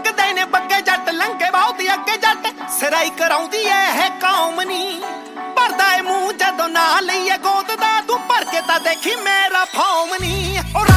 ਲੰਘਦੇ ਨੇ ਬੱਗੇ ਜੱਟ ਲੰਘੇ ਬਹੁਤ ਅੱਗੇ ਜੱਟ ਸਿਰਾਈ ਕਰਾਉਂਦੀ ਐ ਇਹ ਕੌਮ ਨੀ ਭਰਦਾ ਏ ਮੂੰਹ ਜਦੋਂ ਨਾ ਲਈਏ ਗੋਦ ਦਾ ਤੂੰ ਭਰ ਕੇ ਤਾਂ ਦੇਖੀ ਮੇਰਾ ਫੌਮ ਨੀ।